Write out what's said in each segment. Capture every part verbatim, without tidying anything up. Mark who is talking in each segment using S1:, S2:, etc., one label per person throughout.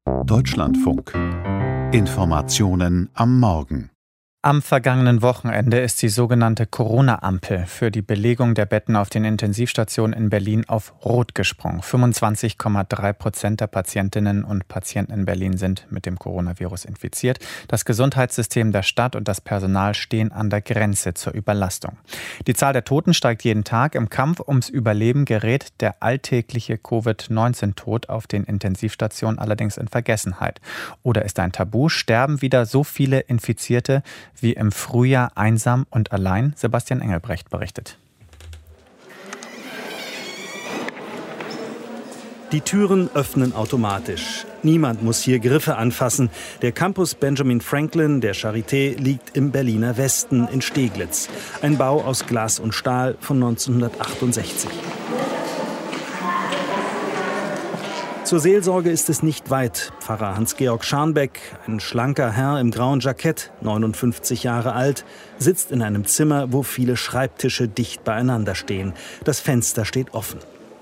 S1: Deutschlandfunk. Informationen am Morgen.
S2: Am vergangenen Wochenende ist die sogenannte Corona-Ampel für die Belegung der Betten auf den Intensivstationen in Berlin auf Rot gesprungen. fünfundzwanzig Komma drei Prozent der Patientinnen und Patienten in Berlin sind mit dem Coronavirus infiziert. Das Gesundheitssystem der Stadt und das Personal stehen an der Grenze zur Überlastung. Die Zahl der Toten steigt jeden Tag. Im Kampf ums Überleben gerät der alltägliche Covid neunzehn Tod auf den Intensivstationen allerdings in Vergessenheit. Oder ist ein Tabu? Sterben wieder so viele Infizierte wie im Frühjahr einsam und allein? Sebastian Engelbrecht berichtet.
S3: Die Türen öffnen automatisch. Niemand muss hier Griffe anfassen. Der Campus Benjamin Franklin der Charité liegt im Berliner Westen in Steglitz. Ein Bau aus Glas und Stahl von neunzehnhundertachtundsechzig. Zur Seelsorge ist es nicht weit. Pfarrer Hans-Georg Scharnbeck, ein schlanker Herr im grauen Jackett, neunundfünfzig Jahre alt, sitzt in einem Zimmer, wo viele Schreibtische dicht beieinander stehen. Das Fenster steht offen.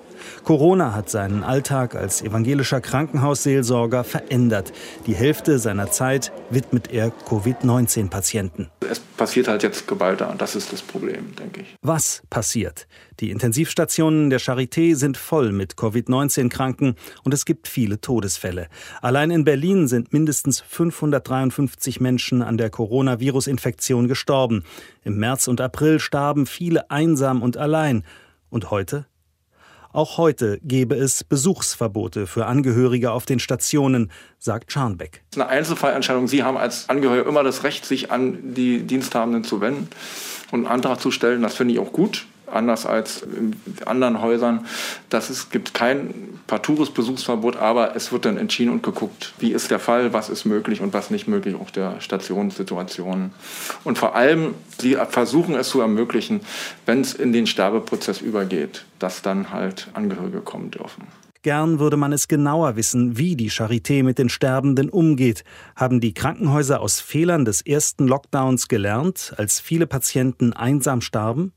S3: Corona hat seinen Alltag als evangelischer Krankenhausseelsorger verändert. Die Hälfte seiner Zeit widmet er Covid neunzehn Patienten.
S4: Es passiert halt jetzt geballter und das ist das Problem, denke ich.
S3: Was passiert? Die Intensivstationen der Charité sind voll mit Covid neunzehn Kranken und es gibt viele Todesfälle. Allein in Berlin sind mindestens fünfhundertdreiundfünfzig Menschen an der Coronavirus-Infektion gestorben. Im März und April starben viele einsam und allein. Und heute? Auch heute gäbe es Besuchsverbote für Angehörige auf den Stationen, sagt Scharnbeck.
S4: Das ist eine Einzelfallentscheidung. Sie haben als Angehörige immer das Recht, sich an die Diensthabenden zu wenden und einen Antrag zu stellen. Das finde ich auch gut. Anders als in anderen Häusern. Das ist, gibt kein partoures Besuchsverbot, aber es wird dann entschieden und geguckt, wie ist der Fall, was ist möglich und was nicht möglich, auch der Stationssituation. Und vor allem, sie versuchen es zu ermöglichen, wenn es in den Sterbeprozess übergeht, dass dann halt Angehörige kommen dürfen.
S3: Gern würde man es genauer wissen, wie die Charité mit den Sterbenden umgeht. Haben die Krankenhäuser aus Fehlern des ersten Lockdowns gelernt, als viele Patienten einsam starben?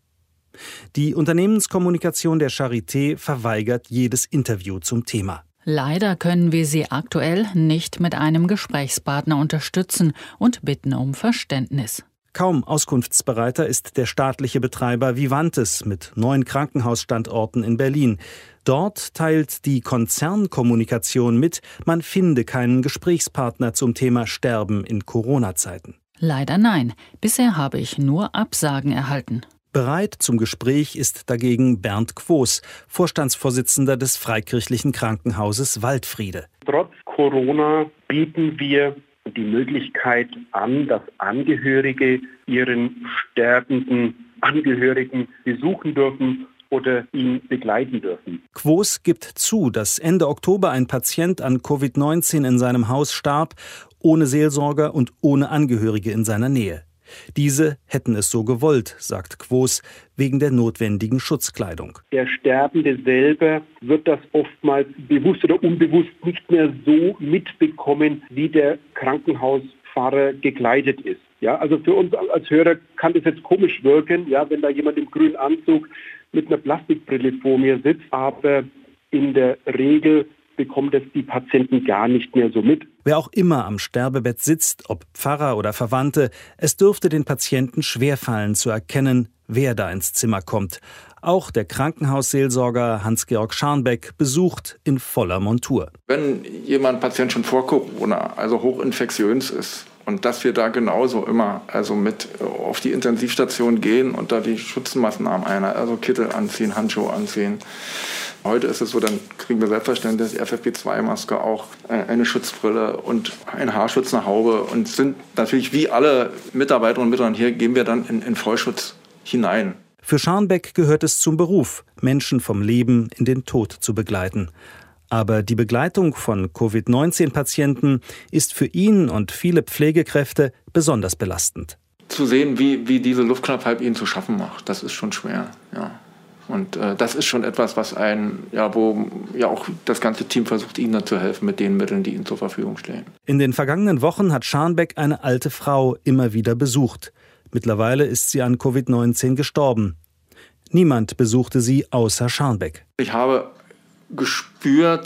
S3: Die Unternehmenskommunikation der Charité verweigert jedes Interview zum Thema.
S5: Leider können wir Sie aktuell nicht mit einem Gesprächspartner unterstützen und bitten um Verständnis.
S3: Kaum auskunftsbereiter ist der staatliche Betreiber Vivantes mit neun Krankenhausstandorten in Berlin. Dort teilt die Konzernkommunikation mit, man finde keinen Gesprächspartner zum Thema Sterben in Corona-Zeiten.
S5: Leider nein. Bisher habe ich nur Absagen erhalten.
S3: Bereit zum Gespräch ist dagegen Bernd Quos, Vorstandsvorsitzender des Freikirchlichen Krankenhauses Waldfriede.
S6: Trotz Corona bieten wir die Möglichkeit an, dass Angehörige ihren sterbenden Angehörigen besuchen dürfen oder ihn begleiten dürfen.
S3: Quos gibt zu, dass Ende Oktober ein Patient an Covid neunzehn in seinem Haus starb, ohne Seelsorger und ohne Angehörige in seiner Nähe. Diese hätten es so gewollt, sagt Quos, wegen der notwendigen Schutzkleidung.
S6: Der Sterbende selber wird das oftmals bewusst oder unbewusst nicht mehr so mitbekommen, wie der Krankenhauspfarrer gekleidet ist. Ja, also für uns als Hörer kann das jetzt komisch wirken, ja, wenn da jemand im grünen Anzug mit einer Plastikbrille vor mir sitzt, aber in der Regel bekommen das die Patienten gar nicht mehr so mit.
S3: Wer auch immer am Sterbebett sitzt, ob Pfarrer oder Verwandte, es dürfte den Patienten schwerfallen zu erkennen, wer da ins Zimmer kommt. Auch der Krankenhausseelsorger Hans-Georg Scharnbeck besucht in voller Montur.
S4: Wenn jemand Patient schon vor Corona, also hochinfektiös ist, und dass wir da genauso immer also mit auf die Intensivstation gehen und da die Schutzmaßnahmen ein, also Kittel anziehen, Handschuhe anziehen. Heute ist es so, dann kriegen wir selbstverständlich die F F P zwei Maske auch, eine Schutzbrille und einen Haarschutz, eine Haube und sind natürlich wie alle Mitarbeiterinnen und Mitarbeiter hier, gehen wir dann in, in Vollschutz hinein.
S3: Für Scharnbeck gehört es zum Beruf, Menschen vom Leben in den Tod zu begleiten. Aber die Begleitung von Covid neunzehn Patienten ist für ihn und viele Pflegekräfte besonders belastend.
S4: Zu sehen, wie, wie diese Luftknappheit ihnen zu schaffen macht, das ist schon schwer, ja. Und äh, das ist schon etwas, was ein, ja, wo ja auch das ganze Team versucht, ihnen dann zu helfen mit den Mitteln, die ihnen zur Verfügung stehen.
S3: In den vergangenen Wochen hat Scharnbeck eine alte Frau immer wieder besucht. Mittlerweile ist sie an Covid neunzehn gestorben. Niemand besuchte sie außer Scharnbeck.
S4: Ich habe gespürt,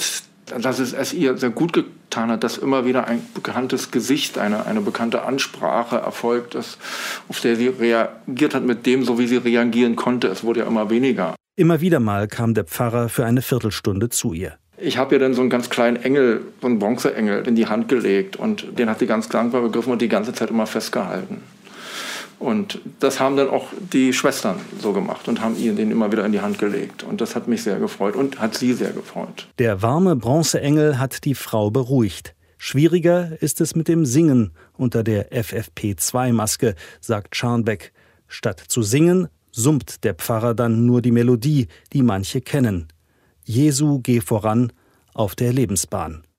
S4: dass es, es ihr sehr gut getan hat, dass immer wieder ein bekanntes Gesicht, eine, eine bekannte Ansprache erfolgt ist, auf der sie reagiert hat mit dem, so wie sie reagieren konnte. Es wurde ja immer weniger.
S3: Immer wieder mal kam der Pfarrer für eine Viertelstunde zu ihr.
S4: Ich habe ihr dann so einen ganz kleinen Engel, so einen Bronzeengel in die Hand gelegt und den hat sie ganz dankbar begriffen und die ganze Zeit immer festgehalten. Und das haben dann auch die Schwestern so gemacht und haben ihr den immer wieder in die Hand gelegt. Und das hat mich sehr gefreut und hat sie sehr gefreut.
S3: Der warme Bronzeengel hat die Frau beruhigt. Schwieriger ist es mit dem Singen unter der F F P zwei Maske, sagt Scharnbeck. Statt zu singen, summt der Pfarrer dann nur die Melodie, die manche kennen. Jesu, geh voran auf der Lebensbahn.